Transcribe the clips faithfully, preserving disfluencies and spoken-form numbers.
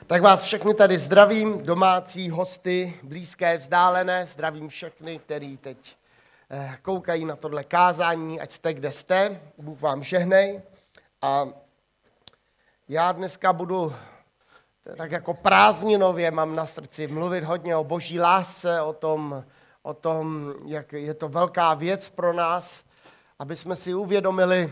Tak vás všechny tady zdravím, domácí, hosty, blízké, vzdálené, zdravím všechny, kteří teď koukají na tohle kázání, ať jste, kde jste, Bůh vám žehnej. A já dneska budu tak jako prázdninově mám na srdci mluvit hodně o boží lásce, o tom, o tom, jak je to velká věc pro nás, aby jsme si uvědomili,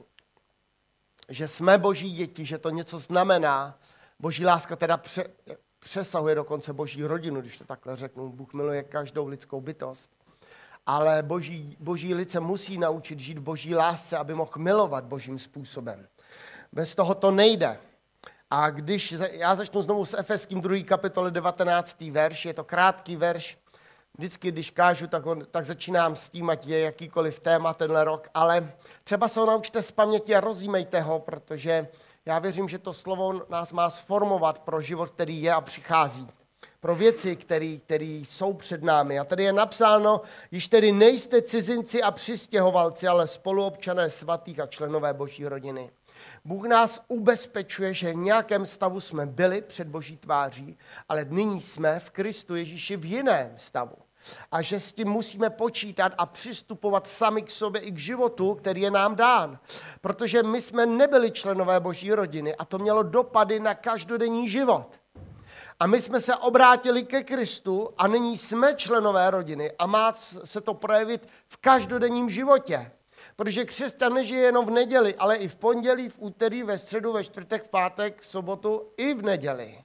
že jsme boží děti, že to něco znamená. Boží láska teda pře, přesahuje dokonce boží rodinu, když to takhle řeknu. Bůh miluje každou lidskou bytost. Ale boží, boží lid se musí naučit žít v boží lásce, aby mohl milovat božím způsobem. Bez toho to nejde. A když já začnu znovu s Efeským druhé kapitole devatenáctý verš, je to krátký verš, vždycky, když kážu, tak, on, tak začínám s tím, ať je jakýkoliv téma tenhle rok, ale třeba se ho naučte z paměti a rozjímejte ho, protože já věřím, že to slovo nás má sformovat pro život, který je a přichází. Pro věci, které jsou před námi. A tady je napsáno, již tedy nejste cizinci a přistěhovalci, ale spoluobčané svatých a členové boží rodiny. Bůh nás ubezpečuje, že v nějakém stavu jsme byli před boží tváří, ale nyní jsme v Kristu Ježíši v jiném stavu. A že s tím musíme počítat a přistupovat sami k sobě i k životu, který je nám dán. Protože my jsme nebyli členové boží rodiny a to mělo dopady na každodenní život. A my jsme se obrátili ke Kristu a nyní jsme členové rodiny a má se to projevit v každodenním životě. Protože křesťan nežije jenom v neděli, ale i v pondělí, v úterý, ve středu, ve čtvrtek, v pátek, v sobotu i v neděli.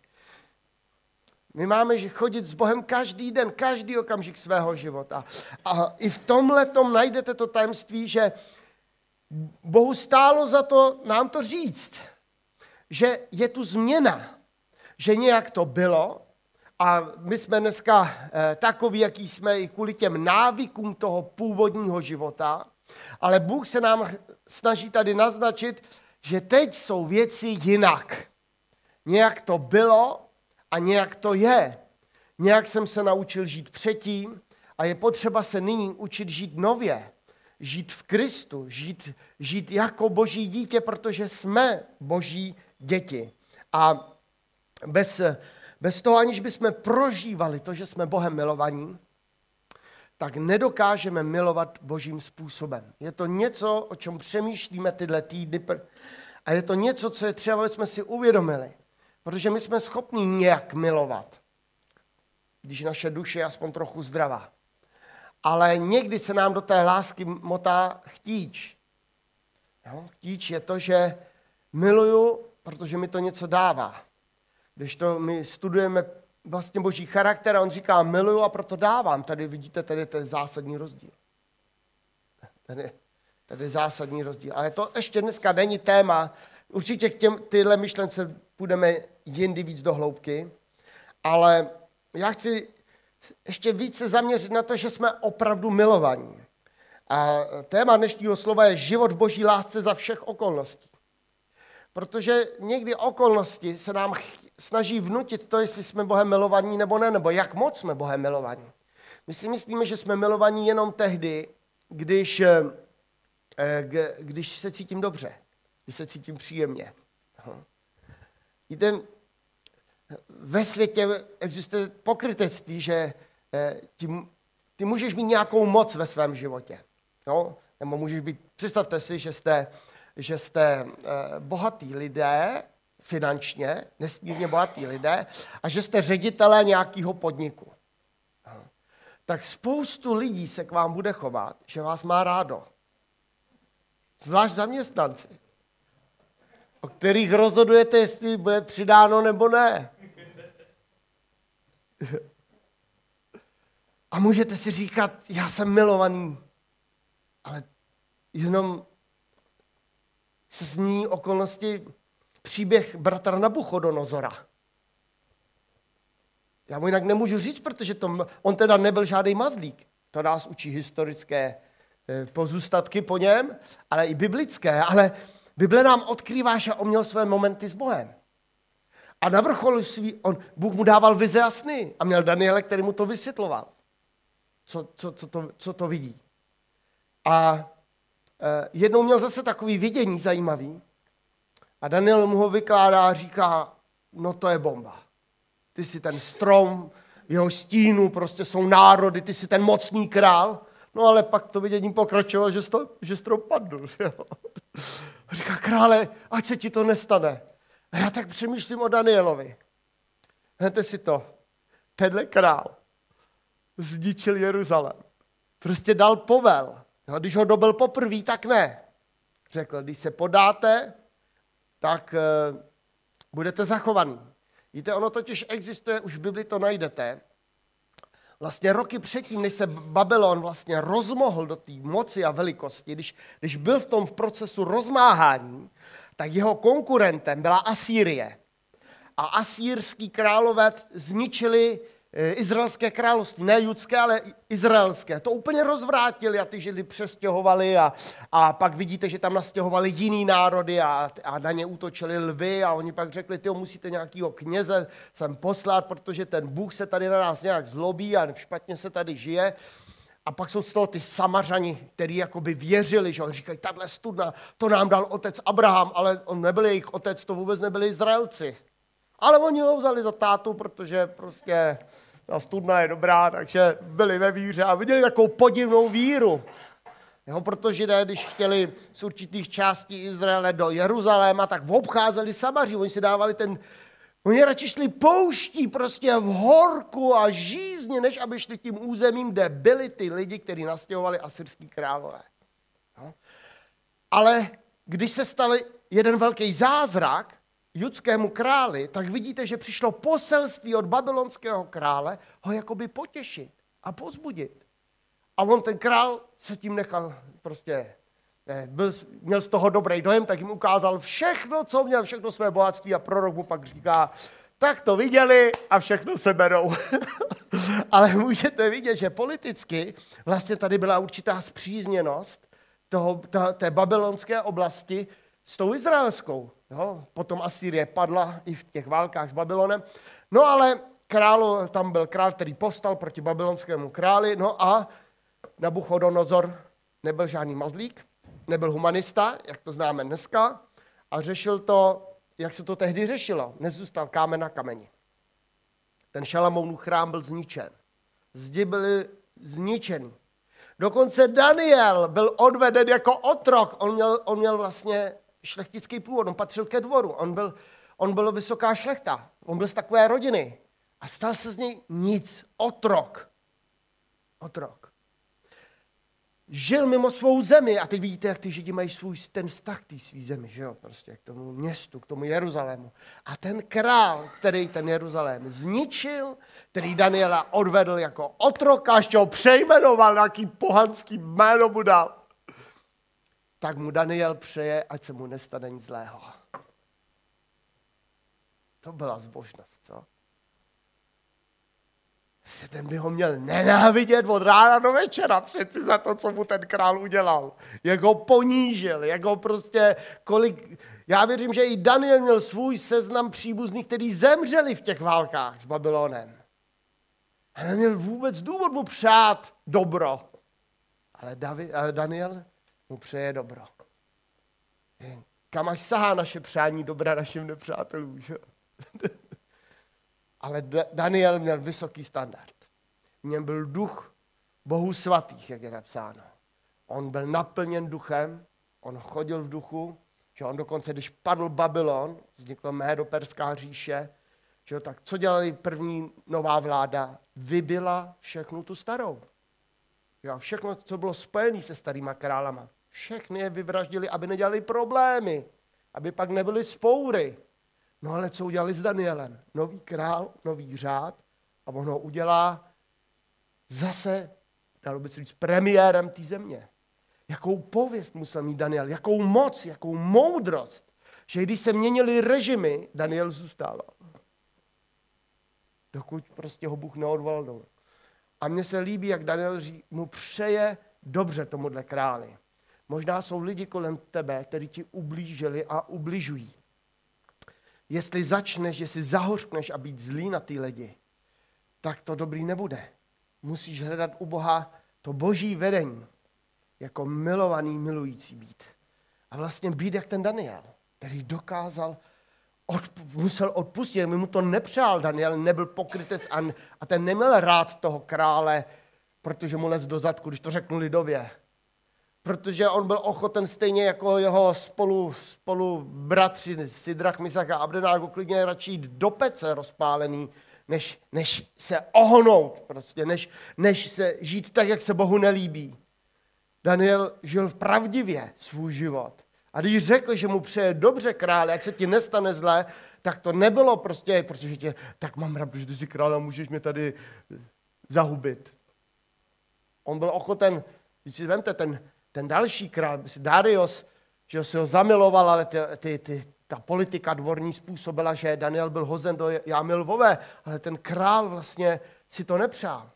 My máme chodit s Bohem každý den, každý okamžik svého života. A i v tomhletom najdete to tajemství, že Bohu stálo za to nám to říct, že je tu změna, že nějak to bylo a my jsme dneska eh, takoví, jaký jsme i kvůli těm návykům toho původního života, ale Bůh se nám snaží tady naznačit, že teď jsou věci jinak. Nějak to bylo a nějak to je. Nějak jsem se naučil žít předtím a je potřeba se nyní učit žít nově. Žít v Kristu, žít, žít jako boží dítě, protože jsme boží děti. A bez, bez toho, aniž bychom prožívali to, že jsme Bohem milovaní, tak nedokážeme milovat božím způsobem. Je to něco, o čem přemýšlíme tyhle týdny a je to něco, co je třeba, aby jsme si uvědomili. Protože my jsme schopni nějak milovat, když naše duše je aspoň trochu zdravá. Ale někdy se nám do té lásky motá chtíč. Jo? Chtíč je to, že miluju, protože mi to něco dává. Když to my studujeme vlastně boží charakter a on říká miluju a proto dávám. Tady vidíte, tady je ten zásadní rozdíl. Tady, tady je zásadní rozdíl. Ale to ještě dneska není téma. Určitě k těm, tyhle myšlence půjdeme jindy víc do hloubky. Ale já chci ještě více zaměřit na to, že jsme opravdu milovaní. A téma dnešního slova je život v boží lásce za všech okolností. Protože někdy okolnosti se nám snaží vnutit to, jestli jsme Bohem milovaní nebo ne, nebo jak moc jsme Bohem milovaní. My si myslíme, že jsme milovaní jenom tehdy, když, když se cítím dobře, když se cítím příjemně. Víte, ve světě existuje pokrytectví, že ty, ty můžeš mít nějakou moc ve svém životě. No? Nebo můžeš být, představte si, že jste, že jste bohatý lidé, finančně, nesmírně bohatý lidé, a že jste ředitelé nějakého podniku. Tak spoustu lidí se k vám bude chovat, že vás má rádo. Zvlášť zaměstnanci, o kterých rozhodujete, jestli bude přidáno nebo ne. A můžete si říkat, já jsem milovaný, ale jenom se změní okolnosti. Příběh bratra Nabuchodonozora. Já mu jinak nemůžu říct, protože to, on teda nebyl žádný mazlík. To nás učí historické pozůstatky po něm, ale i biblické. Ale Bible nám odkrývá, že on měl své momenty s Bohem. A na vrcholu svý, on, Bůh mu dával vize a sny. A měl Daniele, který mu to vysvětloval. Co, co, co, to, co to vidí. A eh, jednou měl zase takový vidění zajímavý. A Daniel mu ho vykládá a říká, no to je bomba. Ty jsi ten strom, v jeho stínu prostě jsou národy, ty jsi ten mocný král. No ale pak to vidění pokračovalo, že, sto, že strom padl. Jo. Říká, krále, ať se ti to nestane. A já tak přemýšlím o Danielovi. Hnete si to. Tenhle král zničil Jeruzalém. Prostě dal povel. A když ho dobil poprvé, tak ne. Řekl, když se podáte, tak uh, budete zachovaný. Víte, ono totiž existuje, už v Bibli to najdete, vlastně roky předtím, než se Babylon vlastně rozmohl do té moci a velikosti, když, když byl v tom v procesu rozmáhání, tak jeho konkurentem byla Asýrie. A asýrský králové zničili izraelské království, ne judské, ale izraelské. To úplně rozvrátili a ty Židy přestěhovali a, a pak vidíte, že tam nastěhovali jiný národy a, a na ně útočili lvy a oni pak řekli, tyjo, musíte nějakýho kněze sem poslat, protože ten Bůh se tady na nás nějak zlobí a špatně se tady žije. A pak jsou z toho ty Samařani, kteří jakoby věřili, že on říkají, tahle studna, to nám dal otec Abraham, ale on nebyl jejich otec, to vůbec nebyli Izraelci. Ale oni ho vzali za tátu, protože prostě ta studna je dobrá, takže byli ve víře a viděli takovou podivnou víru. Jo, protože ne, když chtěli z určitých částí Izraele do Jeruzaléma, tak obcházeli Samaří. Oni si dávali ten... Oni radši šli pouští prostě v horku a žízně, než aby šli tím územím, kde byli ty lidi, kteří nastěhovali asyrský králové. Jo. Ale když se stal jeden velký zázrak judskému králi, tak vidíte, že přišlo poselství od babylonského krále ho jakoby potěšit a pozbudit. A on ten král se tím nechal prostě, ne, byl, měl z toho dobrý dojem, tak jim ukázal všechno, co měl, všechno své bohatství a prorok mu pak říká, tak to viděli a všechno se berou. Ale můžete vidět, že politicky vlastně tady byla určitá spřízněnost toho, té babylonské oblasti s tou izraelskou. Jo? Potom Asýrie padla i v těch válkách s Babylonem. No ale král, tam byl král, který povstal proti babylonskému králi. No a Nabuchodonozor nebyl žádný mazlík, nebyl humanista, jak to známe dneska, a řešil to, jak se to tehdy řešilo. Nezůstal kámen na kameni. Ten Šalamounův chrám byl zničen. Zdi byly zničený. Dokonce Daniel byl odveden jako otrok. On měl, on měl vlastně šlechtický původ, on patřil ke dvoru, on byl, on byl vysoká šlechta, on byl z takové rodiny a stal se z něj nic, otrok. Otrok. Žil mimo svou zemi a teď vidíte, jak ty Židi mají svůj ten vztah k té svý zemi, že jo, prostě k tomu městu, k tomu Jeruzalému. A ten král, který ten Jeruzalém zničil, který Daniela odvedl jako otroka, ještě ho přejmenoval, nějaký pohanský jméno mu dal, tak mu Daniel přeje, ať se mu nestane nic zlého. To byla zbožnost, co? Ten by ho měl nenávidět od rána do večera přeci za to, co mu ten král udělal. Jak ho ponížil, jak ho prostě kolik... Já věřím, že i Daniel měl svůj seznam příbuzných, kteří zemřeli v těch válkách s Babylonem. A neměl vůbec důvod mu přát dobro. Ale David, Daniel mu přeje dobro. Kam až sahá naše přání dobra našim nepřátelům, že? Ale Daniel měl vysoký standard. V něm byl duch Bohů svatých, jak je napsáno. On byl naplněn duchem, on chodil v duchu, že on dokonce, když padl Babylon, vznikla Médo-perská říše, že tak co dělali první nová vláda? Vybila všechnu tu starou. Jo, všechno, co bylo spojené se starýma králama, všechny je vyvraždili, aby nedělali problémy, aby pak nebyly spoury. No ale co udělali s Danielem? Nový král, nový řád a on ho udělá zase, dalo by se říct, premiérem té země. Jakou pověst musel mít Daniel, jakou moc, jakou moudrost, že když se měnily režimy, Daniel zůstával. Dokud prostě ho Bůh neodvolal dolů. A mně se líbí, jak Daniel mu přeje dobře tomuhle králi. Možná jsou lidi kolem tebe, kteří ti ublížili a ubližují. Jestli začneš, jestli zahořkneš a být zlý na ty lidi, tak to dobrý nebude. Musíš hledat u Boha to boží vedení, jako milovaný, milující být. A vlastně být jak ten Daniel, který dokázal od, musel odpustit, mu to nepřál. Daniel nebyl pokrytec a, a ten neměl rád toho krále, protože mu lez do zadku, když to řeknu lidově. Protože on byl ochoten stejně jako jeho spolu, spolu bratři Sidrach, Misach a Abdenágo klidně radši jít do pece rozpálený, než, než se ohnout, prostě, než, než se žít tak, jak se Bohu nelíbí. Daniel žil v pravdivě svůj život. A když řekl, že mu přeje dobře krále, ať se ti nestane zlé, tak to nebylo prostě, protože tě, tak mám rád, protože ty jsi král a můžeš mě tady zahubit. On byl ochoten, když si vemte, ten, ten další král, Darius, že si ho zamiloval, ale ty, ty, ty, ta politika dvorní způsobila, že Daniel byl hozen do jámy lvové, ale ten král vlastně si to nepřál.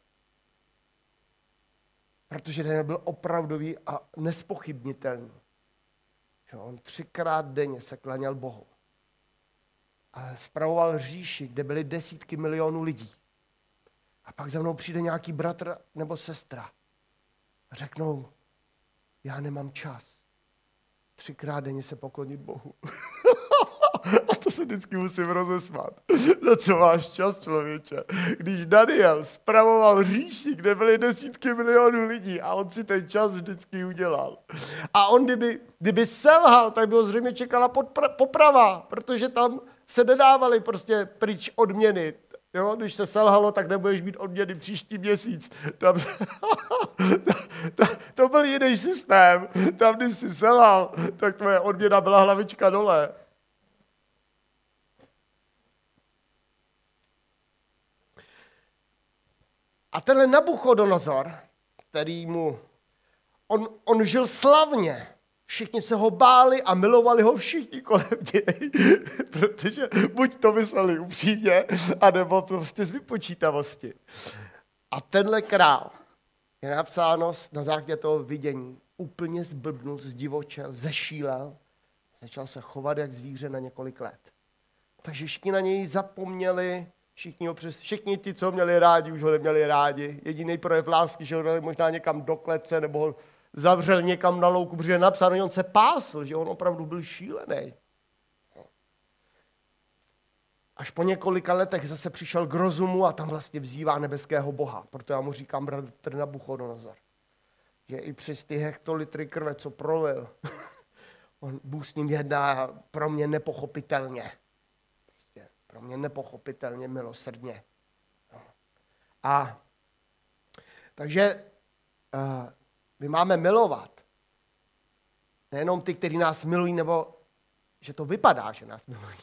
Protože Daniel byl opravdový a nespochybnitelný. Že on třikrát denně se klaněl Bohu. A spravoval říši, kde byly desítky milionů lidí. A pak za mnou přijde nějaký bratr nebo sestra. A řeknou, já nemám čas. Třikrát denně se poklonit Bohu. A to se vždycky musím rozesmát. No co máš čas, člověče? Když Daniel spravoval říši, kde byly desítky milionů lidí a on si ten čas vždycky udělal. A on, kdyby, kdyby selhal, tak by ho zřejmě čekala podpra- poprava, protože tam se nedávaly prostě pryč odměny. Jo? Když se selhalo, tak nebudeš mít odměny příští měsíc. Tam, to, to byl jiný systém. Tam, když jsi selhal, tak tvoje odměna byla hlavička dole. A tenhle Nabuchodonozor, který mu, on, on žil slavně. Všichni se ho báli a milovali ho všichni kolem něj, protože buď to mysleli upřímně, anebo prostě z vypočítavosti. A tenhle král, je napsáno na základě toho vidění, úplně zblbnul, zdivočel, zešílel, začal se chovat jak zvíře na několik let. Takže všichni na něj zapomněli, všichni, ho přes, všichni ty, co ho měli rádi, už ho neměli rádi. Jediný projev lásky, že ho dali možná někam do klece, nebo ho zavřel někam na louku, protože je napsáno, že on se pásl, že on opravdu byl šílený. Až po několika letech zase přišel k rozumu a tam vlastně vzývá nebeského Boha. Proto já mu říkám bratr Nabuchodonozor. Že i přes ty hektolitry krve, co prolil, on, Bůh s ním jedná pro mě nepochopitelně. Prostě pro mě nepochopitelně milosrdně. A takže uh, my máme milovat. Nejenom ty, kteří nás milují, nebo že to vypadá, že nás milují.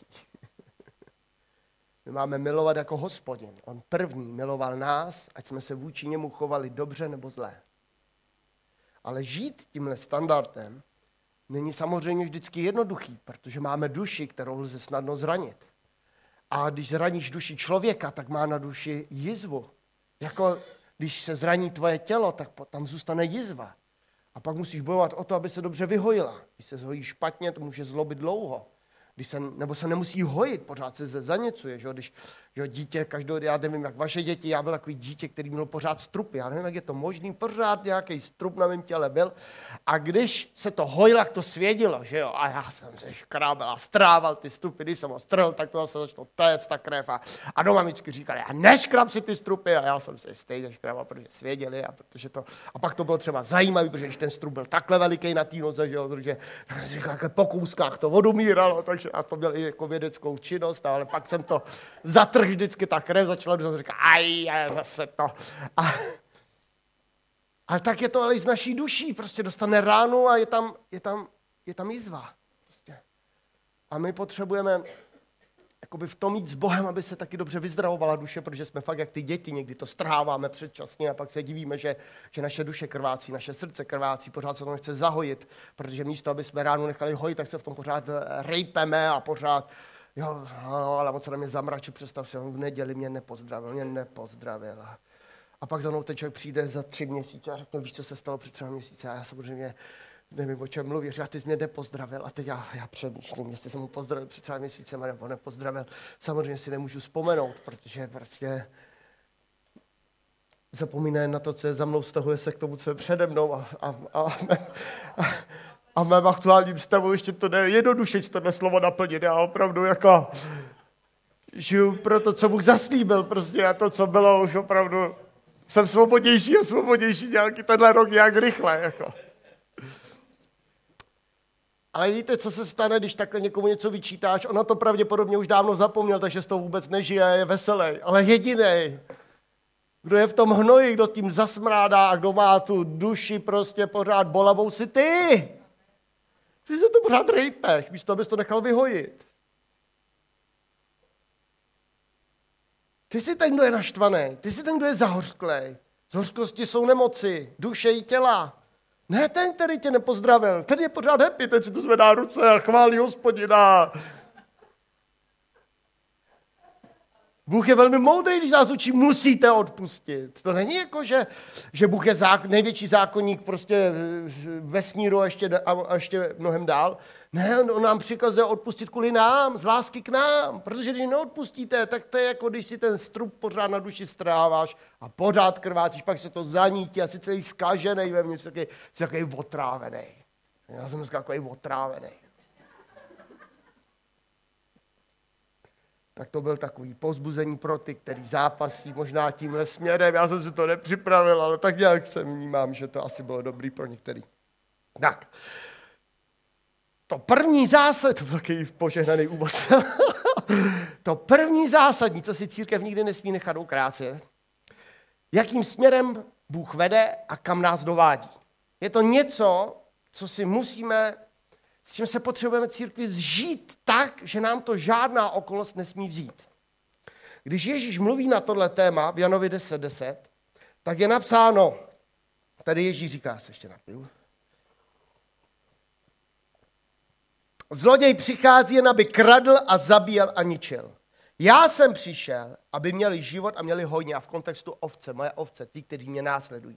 My máme milovat jako Hospodin. On první miloval nás, ať jsme se vůči němu chovali dobře nebo zlé. Ale žít tímhle standardem není samozřejmě vždycky jednoduchý, protože máme duši, kterou lze snadno zranit. A když zraníš duši člověka, tak má na duši jizvu. Jako když se zraní tvoje tělo, tak tam zůstane jizva. A pak musíš bojovat o to, aby se dobře vyhojila. Když se zhojí špatně, to může zlobit dlouho. Když se, nebo se nemusí hojit, pořád se zaněcuje, že? Když že dítě, každou, já nevím, jak vaše děti, já byl takový dítě, který měl pořád strupy, já nevím, jak je to možný, pořád nějaký strup na mém těle byl. A když se to hojilo, jak to svědilo, že jo, a já jsem se škrábel a strával ty strupy, když jsem ho strhl, tak to zase začalo téct ta krev a, a doma vždycky říkali, a neškrab si ty strupy, a já jsem se stejně škrábal, protože svěděli a protože to, a pak to bylo třeba zajímavé, protože když ten strup byl takhle veliký na té noze, že jo, protože jsem říkal, po kouskách to odumíralo, takže a to měl i jako vědeckou činnost, ale pak jsem to zatrhl vždycky, ta krev začala, když jsem říkal, aj, zase to. A, ale tak je to ale i z naší duší, prostě dostane ránu a je tam, je tam, je tam jizva. Prostě. A my potřebujeme jakoby v tom jít s Bohem, aby se taky dobře vyzdravovala duše, protože jsme fakt jak ty děti, někdy to strháváme předčasně a pak se divíme, že, že naše duše krvácí, naše srdce krvácí, pořád se to nechce zahojit, protože místo, aby jsme ránu nechali hojit, tak se v tom pořád rejpeme a pořád, jo, no, ale moc se na mě zamračil, představ si, on v neděli mě nepozdravil, mě nepozdravil. A pak za mnou ten člověk přijde za tři měsíce a řekne, víš, co se stalo před třemi měsíce, a já samozřejmě nevím, o čem mluvíš, a ty jsi mě nepozdravil. A teď já, já přemýšlím, jestli jsem mu pozdravil před třemi měsícema nebo nepozdravil. Samozřejmě si nemůžu vzpomenout, protože prostě zapomíná na to, co je za mnou, vztahuje se k tomu, co je přede mnou. A, a, a, a, A v mém aktuálním stavu ještě to jde jednodušeji tohle slovo naplnit. Já opravdu jako žiju pro to, co Bůh zaslíbil prostě a to, co bylo, už opravdu jsem svobodnější a svobodnější nějaký tenhle rok nějak rychle. Jako. Ale víte, co se stane, když takhle někomu něco vyčítáš? Ona to pravděpodobně už dávno zapomněl, takže z toho vůbec nežije a je veselý. Ale jedinej, kdo je v tom hnoji, kdo tím zasmrádá a kdo má tu duši prostě pořád bolavou, si ty. Že se to pořád rejpeš, místo abys to nechal vyhojit. Ty jsi ten, kdo je naštvaný, ty jsi ten, kdo je zahořklej. Z hořkosti jsou nemoci, duše i těla. Ne ten, který tě nepozdravil, ten je pořád happy, ten si tu zvedá ruce a chválí Hospodina. Bůh je velmi moudrý, když nás učí, musíte odpustit. To není jako, že, že Bůh je zák, největší zákonník prostě vesmíru a ještě, a ještě mnohem dál. Ne, on nám přikazuje odpustit kvůli nám, z lásky k nám, protože když neodpustíte, tak to je jako, když si ten strup pořád na duši stráváš a pořád krvácíš, pak se to zanítí a si celý zkažený vevnitř, takový, takový otrávený. Já jsem dneska takový otrávený. Tak to byl takový povzbuzení pro ty, který zápasí možná tímhle směrem. Já jsem si to nepřipravil, ale tak nějak se vnímám, že to asi bylo dobrý pro některý. Tak. To první zásadní, to byl takový požehnaný úvod. To první zásadní, co si církev nikdy nesmí nechat ukrácet, jakým směrem Bůh vede a kam nás dovádí. Je to něco, co si musíme, s čím se potřebujeme církvi zžít tak, že nám to žádná okolnost nesmí vzít. Když Ježíš mluví na tohle téma v Janovi deset deset, tak je napsáno, tady Ježíš říká, se ještě napiju, zloděj přichází jen, aby kradl a zabíjel a ničil. Já jsem přišel, aby měli život a měli hojně. A v kontextu ovce, moje ovce, ty, kteří mě následují.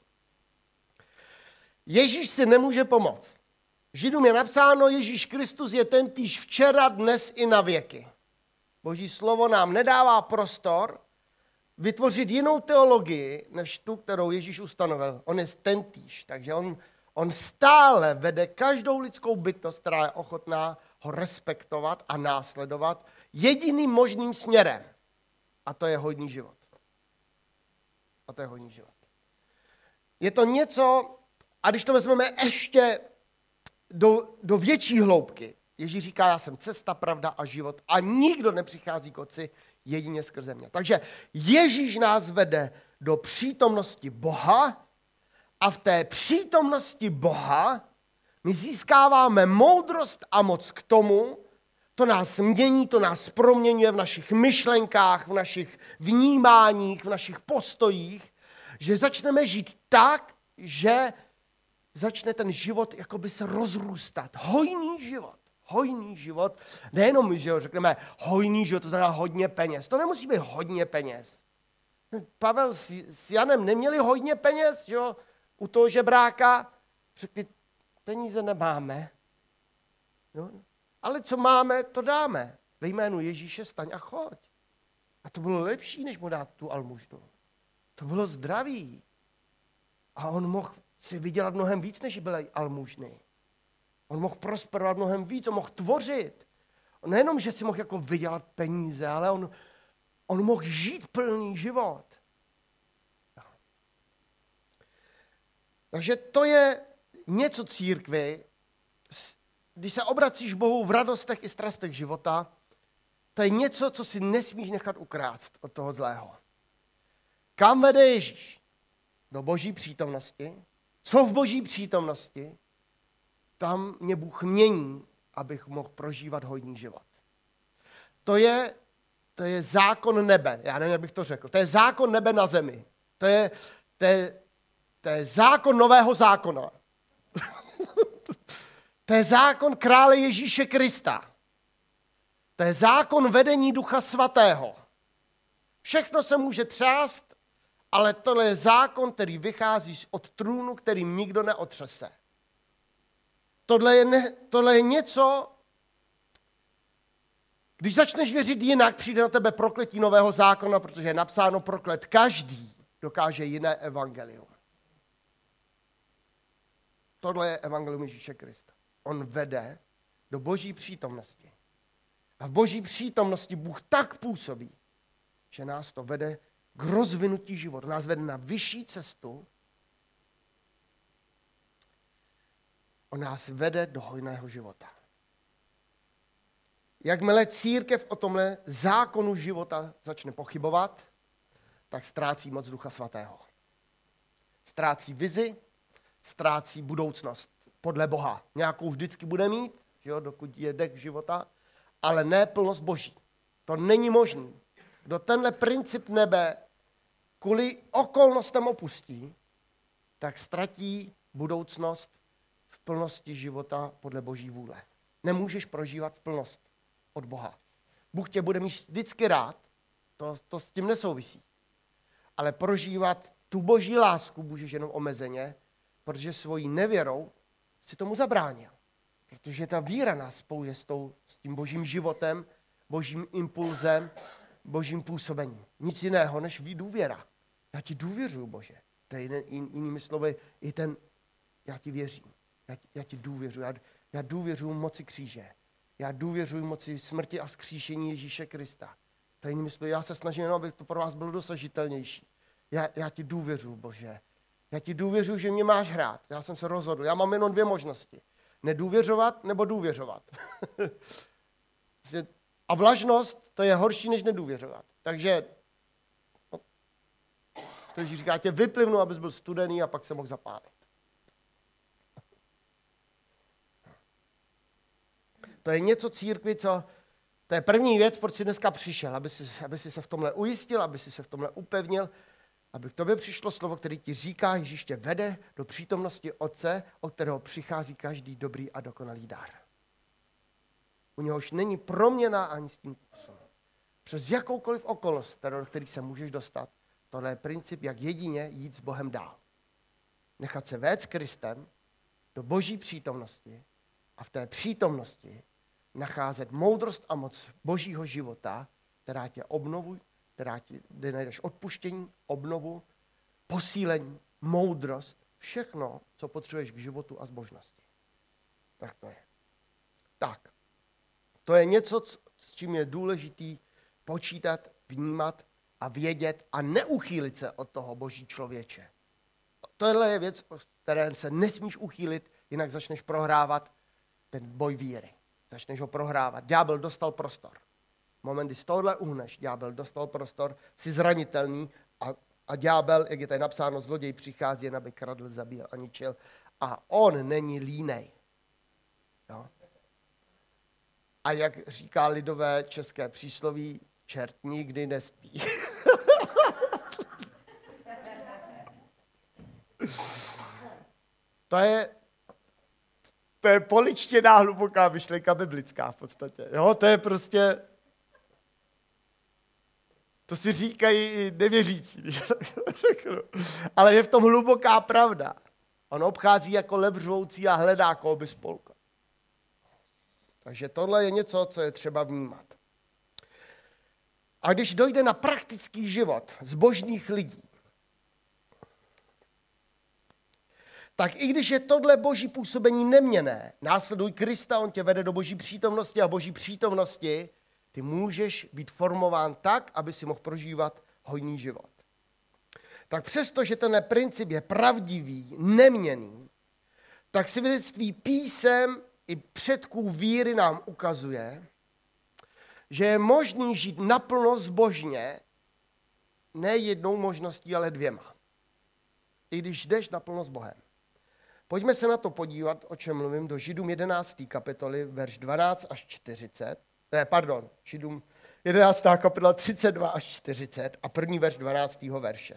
Ježíš si nemůže pomoct. Židům je napsáno, Ježíš Kristus je tentýž včera, dnes i na věky. Boží slovo nám nedává prostor vytvořit jinou teologii, než tu, kterou Ježíš ustanovil. On je tentýž, takže on, on stále vede každou lidskou bytost, která je ochotná ho respektovat a následovat jediným možným směrem. A to je hojný život. A to je hojný život. Je to něco, a když to vezmeme ještě do, do větší hloubky, Ježíš říká, já jsem cesta, pravda a život a nikdo nepřichází k Otci jedině skrze mě. Takže Ježíš nás vede do přítomnosti Boha a v té přítomnosti Boha my získáváme moudrost a moc k tomu, to nás mění, to nás proměňuje v našich myšlenkách, v našich vnímáních, v našich postojích, že začneme žít tak, že začne ten život jakoby se rozrůstat. Hojný život. Hojný život. Nejenom, že jo, řekneme hojný život, to znamená hodně peněz. To nemusí být hodně peněz. Pavel s, s Janem neměli hodně peněz, že jo, u toho žebráka. Řekli, peníze nemáme. Jo? Ale co máme, to dáme. Ve jménu Ježíše staň a choď. A to bylo lepší, než mu dát tu almužnu. To bylo zdravý. A on mohl si vydělat mnohem víc, než byly almužny. On mohl prosperovat mnohem víc, on mohl tvořit. On nejenom, že si mohl jako vydělat peníze, ale on, on mohl žít plný život. Takže to je něco církvi, když se obracíš Bohu v radostech i strastech života, to je něco, co si nesmíš nechat ukrást od toho zlého. Kam vede Ježíš? Do Boží přítomnosti. Co v Boží přítomnosti? Tam mě Bůh mění, abych mohl prožívat hojný život. To je, to je zákon nebe. Já nevím, jak bych to řekl. To je zákon nebe na zemi. To je, to je, to je zákon nového zákona. To je zákon krále Ježíše Krista. To je zákon vedení Ducha Svatého. Všechno se může třást, ale tohle je zákon, který vychází od trůnu, kterým nikdo neotřese. Tohle je, ne, tohle je něco, když začneš věřit jinak, přijde na tebe prokletí nového zákona, protože je napsáno proklet každý dokáže jiné evangelium. Tohle je evangelium Ježíše Krista. on vede do boží přítomnosti. A v boží přítomnosti Bůh tak působí, že nás to vede k rozvinutí života. Nás vede na vyšší cestu. On nás vede do hojného života. Jakmile církev o tomhle zákonu života začne pochybovat, tak ztrácí moc Ducha Svatého. Ztrácí vizi, ztrácí budoucnost podle Boha. Nějakou vždycky bude mít, jo, dokud je dech života, ale ne plnost Boží. To není možné. Kdo tenhle princip nebe kvůli okolnostem opustí, tak ztratí budoucnost v plnosti života podle Boží vůle. Nemůžeš prožívat plnost od Boha. Bůh tě bude mít vždycky rád, to, to s tím nesouvisí. Ale prožívat tu Boží lásku můžeš jenom omezeně, protože svojí nevěrou si tomu zabránil. Protože ta víra nás spojuje s, tou, s tím Božím životem, Božím impulzem, Božím působením. Nic jiného než důvěra. Já ti důvěřuju, Bože. To je jiný, jinými slovy i ten, já ti věřím. Já ti, já ti důvěřuji. Já, já důvěřuji moci kříže. Já důvěřuji moci smrti a vzkříšení Ježíše Krista. To je jinými slovy, já se snažím jenom, aby to pro vás bylo dosažitelnější. Já, já ti důvěřuji, Bože. Já ti důvěřuji, že mě máš hrát. Já jsem se rozhodl. Já mám jenom dvě možnosti. Nedůvěřovat nebo důvěřovat. A vlažnost, to je horší, než nedůvěřovat. Takže no, to Ježíš říká, tě vyplivnu, abys byl studený a pak se mohl zapálit. To je něco církvi, co... To je první věc, proč jsi dneska přišel, aby si, aby si se v tomhle ujistil, aby si se v tomhle upevnil, aby k tobě přišlo slovo, které ti říká, Ježíš tě vede do přítomnosti Otce, od kterého přichází každý dobrý a dokonalý dar. U něhož není proměna ani s tím posun. Přes jakoukoliv okolnost, do který se můžeš dostat, tohle je princip, jak jedině jít s Bohem dál. Nechat se vést Kristem do boží přítomnosti a v té přítomnosti nacházet moudrost a moc božího života, která tě obnovují, která ti, kde najdeš odpuštění, obnovu, posílení, moudrost, všechno, co potřebuješ k životu a zbožnosti. Tak to je. Tak. To je něco, s čím je důležitý počítat, vnímat a vědět a neuchýlit se od toho boží člověče. Tohle je věc, o které se nesmíš uchýlit, jinak začneš prohrávat ten boj víry. Začneš ho prohrávat. Ďábel dostal prostor. Moment, kdy z tohohle uhneš, ďábel dostal prostor, jsi zranitelný a, a ďábel, jak je tady napsáno, zloděj přichází jen aby kradl, zabíjel a ničil. A on není línej. Jo? A jak říká lidové české přísloví, čert nikdy nespí. to je to je poličtěná hluboká myšlenka biblická v podstatě. Jo? To je prostě, to si říkají i nevěřící, když to řeknu. Ale je v tom hluboká pravda. On obchází jako lev řvoucí a hledá, koho by spolkal. Takže tohle je něco, co je třeba vnímat. A když dojde na praktický život zbožných lidí, tak i když je tohle boží působení neměnné, následuj Krista, on tě vede do boží přítomnosti a boží přítomnosti, ty můžeš být formován tak, aby si mohl prožívat hojný život. Tak přesto, že tenhle princip je pravdivý, neměnný, tak svědectví písem i předků víry nám ukazuje, že je možný žít naplno zbožně, ne jednou možností, ale dvěma. I když jdeš naplno s Bohem. Pojďme se na to podívat, o čem mluvím, do Židům jedenácté kapitoly, verš dvanáct až čtyřicet. Ne, pardon, Židům jedenáctá kapitola třicet dva až čtyřicet a první verš dvanáctého verše.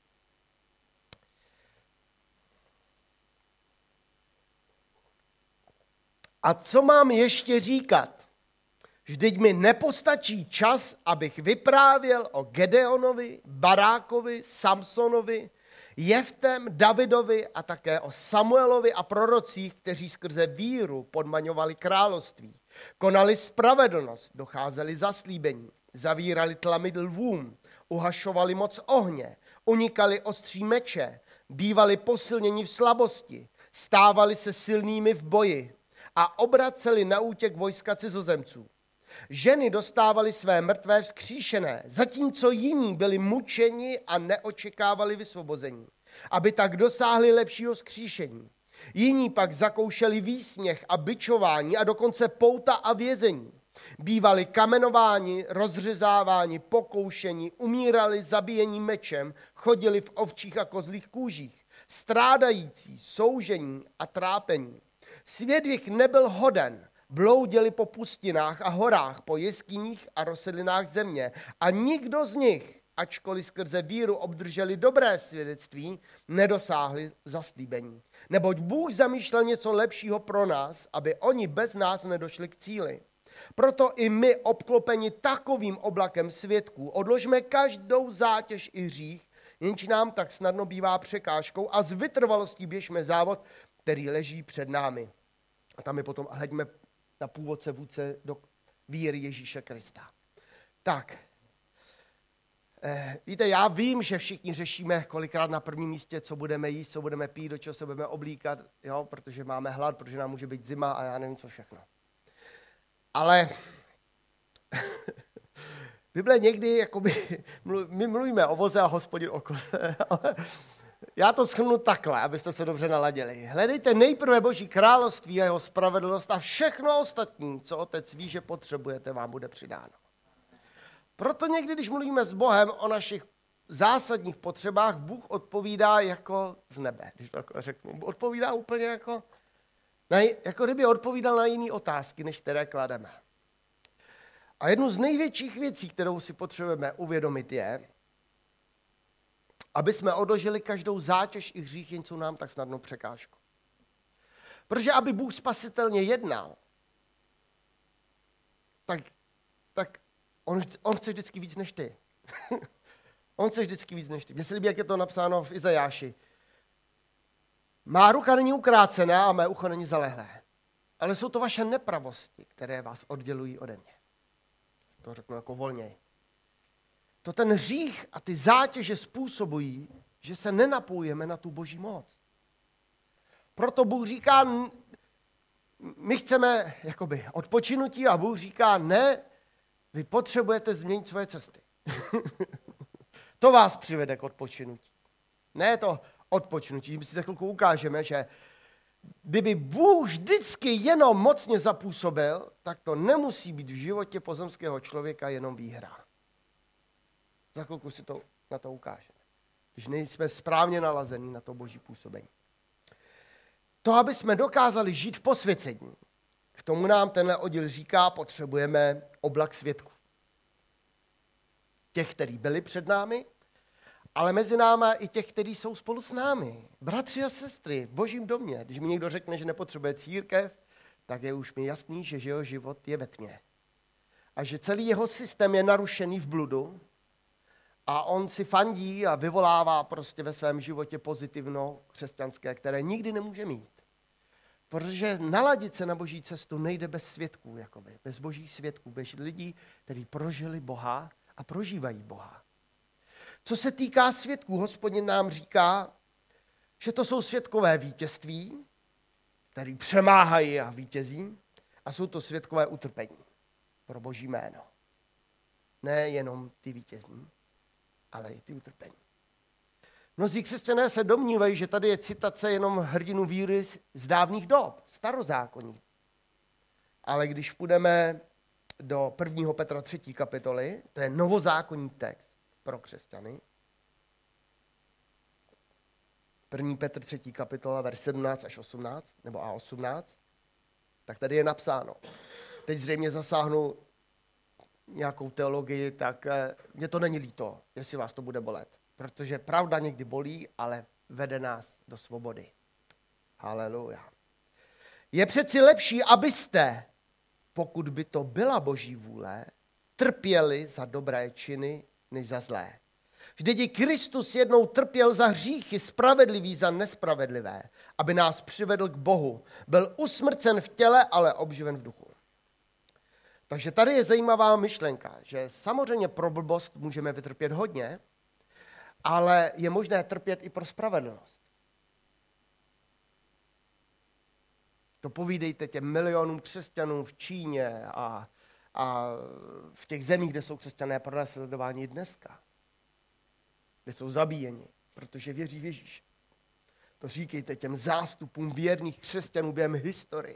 A co mám ještě říkat? Vždyť mi nepostačí čas, abych vyprávěl o Gedeonovi, Barákovi, Samsonovi, Jeftem, Davidovi a také o Samuelovi a prorocích, kteří skrze víru podmaňovali království, konali spravedlnost, docházeli zaslíbení, zavírali tlamy lvům, uhašovali moc ohně, unikali ostří meče, bývali posilněni v slabosti, stávali se silnými v boji a obraceli na útěk vojska cizozemců. Ženy dostávaly své mrtvé vzkříšené, zatímco jiní byli mučeni a neočekávali vysvobození, aby tak dosáhli lepšího vzkříšení. Jiní pak zakoušeli výsměch a bičování a dokonce pouta a vězení. Bývali kamenováni, rozřezáváni, pokoušeni, umírali zabíjení mečem, chodili v ovčích a kozlých kůžích, strádající, soužení a trápení. Svět jich nebyl hoden, bloudili po pustinách a horách, po jeskyních a rozsedlinách země a nikdo z nich, ačkoliv skrze víru obdrželi dobré svědectví, nedosáhli zaslíbení. Neboť Bůh zamýšlel něco lepšího pro nás, aby oni bez nás nedošli k cíli. Proto i my, obklopeni takovým oblakem svědků, odložme každou zátěž i hřích, jenž nám tak snadno bývá překážkou, a s vytrvalostí běžme závod, který leží před námi. A tam je potom, hleďme na původce vůdce do víry Ježíše Krista. Tak, eh, víte, já vím, že všichni řešíme kolikrát na prvním místě, co budeme jíst, co budeme pít, do čeho se budeme oblíkat, jo, protože máme hlad, protože nám může být zima a já nevím, co všechno. Ale Bible někdy, jakoby, my mluvíme o voze a Hospodin o koze, ale já to shrnu takhle, abyste se dobře naladili. Hledejte nejprve Boží království a jeho spravedlnost a všechno ostatní, co Otec ví, že potřebujete, vám bude přidáno. Proto někdy, když mluvíme s Bohem o našich zásadních potřebách, Bůh odpovídá jako z nebe, když to řeknu. Odpovídá úplně jako, jako kdyby odpovídal na jiné otázky, než které klademe. A jednu z největších věcí, kterou si potřebujeme uvědomit, je, aby jsme odložili každou zátěž i hřích, jen co nám tak snadno překážku. Protože aby Bůh spasitelně jednal, tak, tak on, on chce vždycky víc než ty. On chce vždycky víc než ty. Mně se líbí, jak je to napsáno v Izajáši. Má ruka není ukrácená a mé ucho není zalehlé. Ale jsou to vaše nepravosti, které vás oddělují ode mě. To řeknu jako volněji. To ten hřích a ty zátěže způsobují, že se nenapojujeme na tu Boží moc. Proto Bůh říká, my chceme jakoby odpočinutí a Bůh říká, ne, vy potřebujete změnit svoje cesty. To vás přivede k odpočinutí. Ne to odpočinutí. My si za chvilku ukážeme, že kdyby Bůh vždycky jenom mocně zapůsobil, tak to nemusí být v životě pozemského člověka jenom výhra. Za chvilku si to, na to ukážeme. Když nejsme správně nalazení na to Boží působení. To, aby jsme dokázali žít v posvěcení, k tomu nám tenhle oddíl říká, potřebujeme oblak svědků. Těch, kteří byli před námi, ale mezi náma i těch, kteří jsou spolu s námi. Bratři a sestry v Božím domě. Když mi někdo řekne, že nepotřebuje církev, tak je už mi jasný, že jeho život je ve tmě. A že celý jeho systém je narušený v bludu a on si fandí a vyvolává prostě ve svém životě pozitivno křesťanské, které nikdy nemůže mít. Protože naladit se na Boží cestu nejde bez svědků, jakoby, bez Božích svědků, bez lidí, kteří prožili Boha a prožívají Boha. Co se týká svědků, Hospodin nám říká, že to jsou svědkové vítězství, který přemáhají a vítězí, a jsou to svědkové utrpení pro Boží jméno. Ne jenom ty vítězní, ale i ty utrpení. Mnozí křesťané se domnívají, že tady je citace jenom hrdinů víry z dávných dob, starozákonní. Ale když půjdeme do prvního Petra třetí kapitoly, to je novozákonní text pro křesťany. první Petr třetí kapitola, verš sedmnáct až osmnáct, nebo a osmnáct, tak tady je napsáno. Teď zřejmě zasáhnu nějakou teologii, tak mně to není líto, jestli vás to bude bolet. Protože pravda někdy bolí, ale vede nás do svobody. Haleluja. Je přeci lepší, abyste, pokud by to byla Boží vůle, trpěli za dobré činy, než za zlé. Vždyť i Kristus jednou trpěl za hříchy, spravedlivý za nespravedlivé, aby nás přivedl k Bohu. Byl usmrcen v těle, ale obživen v duchu. Takže tady je zajímavá myšlenka, že samozřejmě pro blbost můžeme vytrpět hodně, ale je možné trpět i pro spravedlnost. To povídejte těm milionům křesťanů v Číně a, a v těch zemích, kde jsou křesťané pronásledováni dneska. Kde jsou zabíjeni, protože věří v Ježíše. To říkejte těm zástupům věrných křesťanů během historie.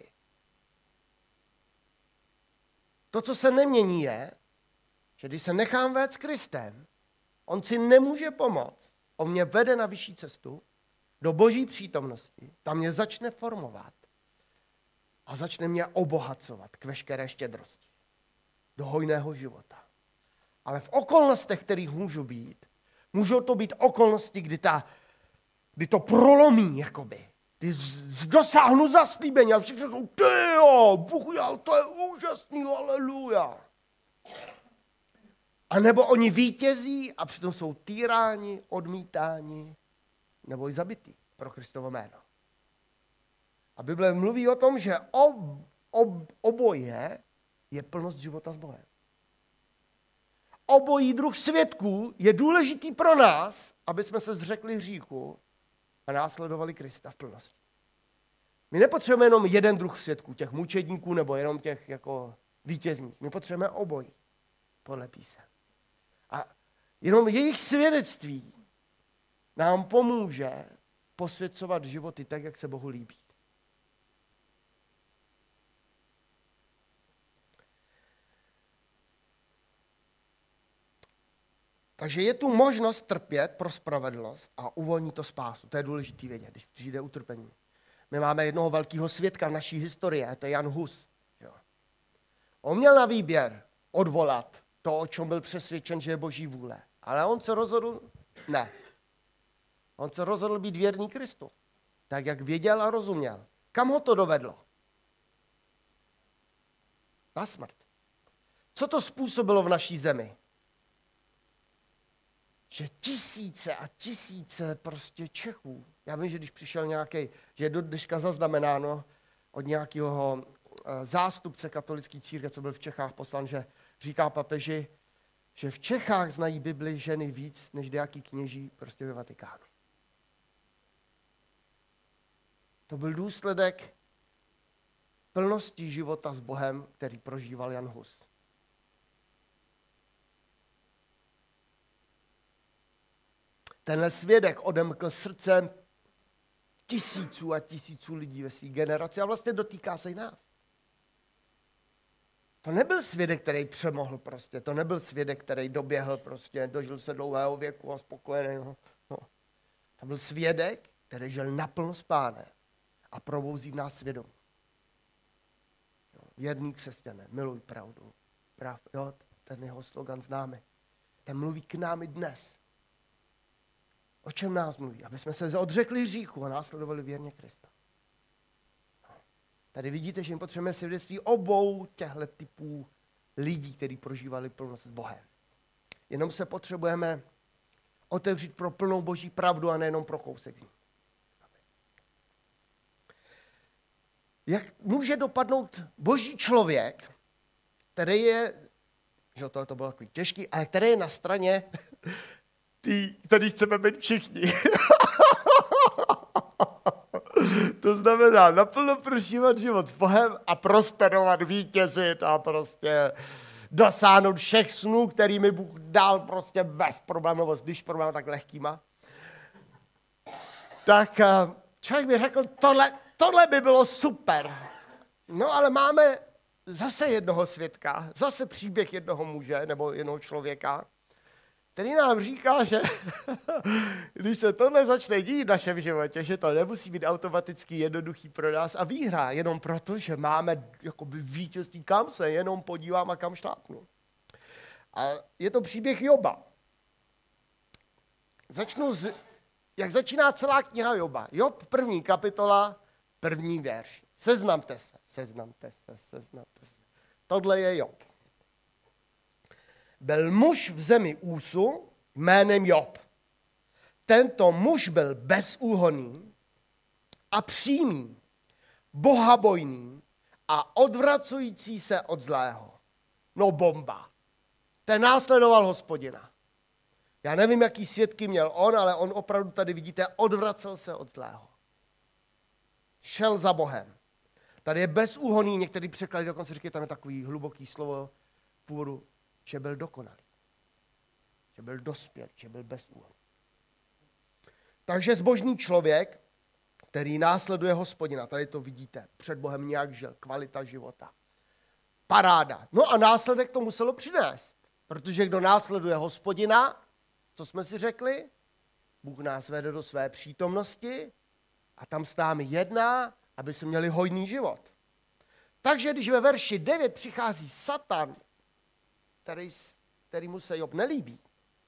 To, co se nemění, je, že když se nechám vést s Kristem, on si nemůže pomoct. On mě vede na vyšší cestu, do boží přítomnosti, tam mě začne formovat a začne mě obohacovat k veškeré štědrosti, do hojného života. Ale v okolnostech, kterých můžu být, můžou to být okolnosti, kdy, ta, kdy to prolomí, jakoby. Kdy z, dosáhnu zaslíbení a všichni řeknou, ty jo, Bůh udělal, to je úžasný, haleluja. A nebo oni vítězí a přitom jsou týráni, odmítáni nebo i zabití pro Kristovo jméno. A Bible mluví o tom, že ob, ob, oboje je plnost života s Bohem. Obojí druh svědků je důležitý pro nás, aby jsme se zřekli hříchu a následovali Krista v plnosti. My nepotřebujeme jenom jeden druh svědků, těch mučedníků nebo jenom těch jako vítězných. My potřebujeme obojí, podle písem. A jenom jejich svědectví nám pomůže posvěcovat životy tak, jak se Bohu líbí. Takže je tu možnost trpět pro spravedlnost a uvolní to spásu. To je důležité vědět, když přijde utrpení. My máme jednoho velkého svědka v naší historii, a to je Jan Hus. Jo. On měl na výběr odvolat to, o čem byl přesvědčen, že je boží vůle. Ale on se rozhodl, ne. On se rozhodl být věrný Kristu. Tak, jak věděl a rozuměl. Kam ho to dovedlo? Na smrt. Co to způsobilo v naší zemi? Že tisíce a tisíce prostě Čechů, já vím, že když přišel nějaký, že je do dneška zaznamenáno od nějakého zástupce katolické církve, co byl v Čechách poslan, že říká papeži, že v Čechách znají Bibli ženy víc, než nějaký kněží prostě ve Vatikánu. To byl důsledek plnosti života s Bohem, který prožíval Jan Hus. Tenhle svědek odemkl srdcem tisíců a tisíců lidí ve své generaci a vlastně dotýká se i nás. To nebyl svědek, který přemohl prostě, to nebyl svědek, který doběhl prostě, dožil se dlouhého věku a spokojený. No. No. To byl svědek, který žil naplno s Pánem a probouzí v nás svědomí. Jo, věrný křesťané, miluj pravdu. Prav, jo, ten jeho slogan známe. Ten mluví k nám i dnes. O čem nás mluví? Aby jsme se odřekli hříchu a následovali věrně Krista. Tady vidíte, že my potřebujeme svědectví obou těchto typů lidí, kteří prožívali plnost s Bohem. Jenom se potřebujeme otevřít pro plnou boží pravdu a nejenom pro kousek z ní. Jak může dopadnout boží člověk, který je, že to, to bylo takový těžký, ale který je na straně tý, který chceme být všichni. To znamená naplno prožívat život s Bohem a prosperovat, vítězit a prostě dosáhnout všech snů, který mi Bůh dal prostě bez problémů, když problém tak lehkýma. Tak člověk by řekl, tohle, tohle by bylo super. No ale máme zase jednoho svědka, zase příběh jednoho muže nebo jednoho člověka, který nám říká, že když se tohle začne dít v našem životě, že to nemusí být automaticky jednoduchý pro nás a výhra, jenom proto, že máme jakoby vítězství, kam se jenom podívám a kam šlápnu. A je to příběh Joba. Začnu z, jak začíná celá kniha Joba. Job, první kapitola, první verš. Seznamte se, seznamte se, seznamte se. Tohle je Job. Byl muž v zemi Úsu jménem Job. Tento muž byl bezúhonný a přímý, bohabojný a odvracující se od zlého. No bomba. Ten následoval Hospodina. Já nevím, jaký svědky měl on, ale on opravdu tady vidíte, odvracel se od zlého. Šel za Bohem. Tady je bezúhonný, některý překlady dokonce říkají, tam je takový hluboký slovo původu, že byl dokonalý. Že byl dospělý, že byl bezúhonný. Takže zbožný člověk, který následuje Hospodina, tady to vidíte, před Bohem nějak žil, kvalita života. Paráda. No a následek to muselo přinést, protože kdo následuje Hospodina, co jsme si řekli, Bůh nás vede do své přítomnosti a tam s námi jedná, aby jsme měli hojný život. Takže když ve verši devět přichází Satan, který, který mu se Job nelíbí,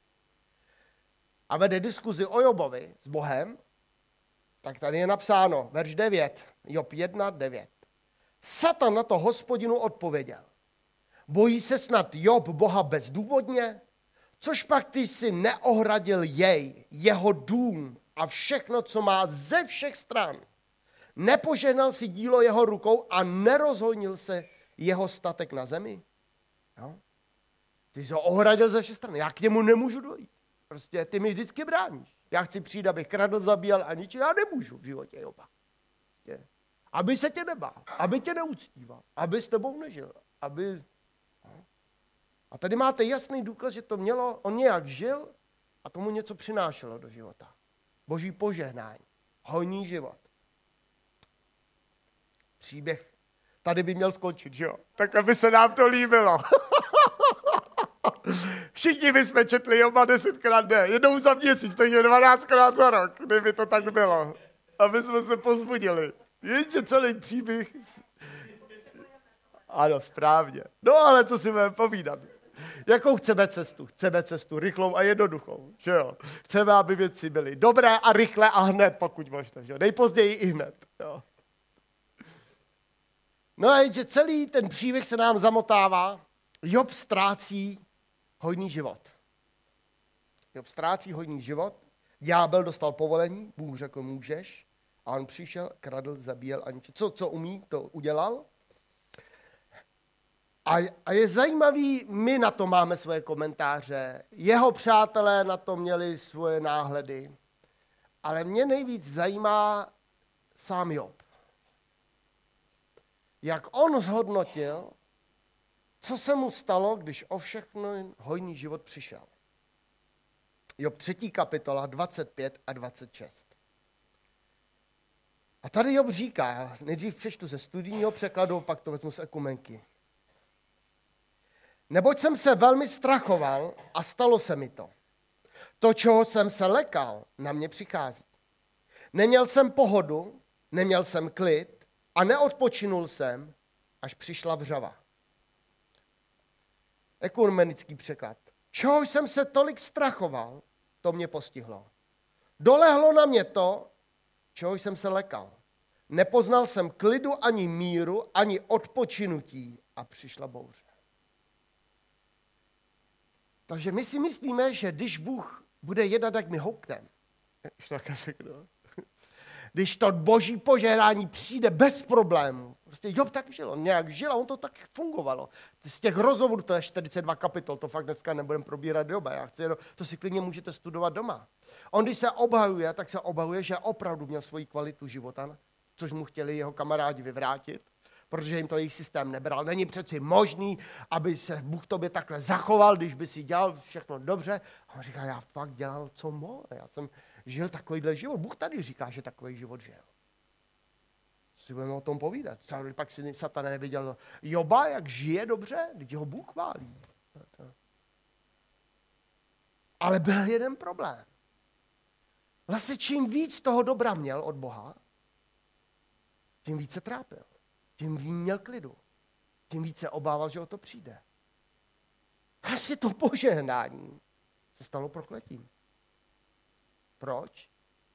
a vede diskuzi o Jobovi s Bohem, tak tady je napsáno, verš devět, Job jedna devět. Satan na to Hospodinu odpověděl. Bojí se snad Job Boha bezdůvodně? Což pak ty si neohradil jej, jeho dům a všechno, co má ze všech stran. Nepožehnal si dílo jeho rukou a nerozhojnil se jeho statek na zemi. Jo? Ty jsi ho ohradil ze všech stran. Já k němu nemůžu dojít. Prostě ty mi vždycky bráníš. Já chci přijít, abych kradl, zabíjel a ničil. Já nemůžu v životě Joba. Prostě. Aby se tě nebál, aby tě neuctíval, aby s tebou nežil, aby... A tady máte jasný důkaz, že to mělo, on nějak žil a tomu něco přinášelo do života. Boží požehnání, hojný život. Příběh tady by měl skončit, že jo? Tak aby se nám to líbilo. Všichni bychom četli Joba desetkrát ne, jednou za měsíc, takže dvanáctkrát za rok, kdyby to tak bylo. Aby jsme se pozbudili. Jenže celý příběh... Ano, správně. No ale co si budeme povídat? Jakou chceme cestu? Chceme cestu rychlou a jednoduchou, že jo? Chceme, aby věci byly dobré a rychlé a hned, pokud možno, že jo? Nejpozději i hned, jo? No a jenže celý ten příběh se nám zamotává. Job ztrácí hojný život. Job ztrácí hojný život. Ďábel dostal povolení, Bůh řekl, můžeš. A on přišel, kradl, zabíjel a ničil. Co, co umí, to udělal. A, a je zajímavý, my na to máme svoje komentáře. Jeho přátelé na to měli svoje náhledy. Ale mě nejvíc zajímá sám Job. Jak on zhodnotil, co se mu stalo, když o všechno hojný život přišel. Job třetí kapitola dvacet pět a dvacet šest. A tady Job říká, nejdřív přečtu ze studijního překladu, pak to vezmu z ekumenky. Neboť jsem se velmi strachoval a stalo se mi to. To, čeho jsem se lekal, na mě přichází. Neměl jsem pohodu, neměl jsem klid a neodpočinul jsem, až přišla vřava. Ekumenický překlad. Čeho jsem se tolik strachoval, to mě postihlo. Dolehlo na mě to, čeho jsem se lekal. Nepoznal jsem klidu ani míru, ani odpočinutí a přišla bouře. Takže my si myslíme, že když Bůh bude jednat, jak my houknem, když to boží požehnání přijde bez problémů. Prostě Job tak žil, on nějak žil a on to tak fungovalo. Z těch rozhovorů, to je čtyřicet dva kapitol, to fakt dneska nebudeme probírat doba. Já chci, to si klidně můžete studovat doma. On, když se obhajuje, tak se obhajuje, že opravdu měl svoji kvalitu života, což mu chtěli jeho kamarádi vyvrátit, protože jim to jejich systém nebral. Není přeci možný, aby se Bůh tobě takhle zachoval, když by si dělal všechno dobře. A on říká, já fakt dělal, co mohl. Já jsem žil takovýhle život. Bůh tady říká, že takový život žil. Si budeme o tom povídat. Pak si Satan neviděl Joba, jak žije dobře, když ho Bůh chválí. Ale byl jeden problém. Vlastně čím víc toho dobra měl od Boha, tím víc se trápil. Tím víc měl klidu. Tím víc se obával, že o to přijde. Asi to požehnání se stalo prokletím. Proč?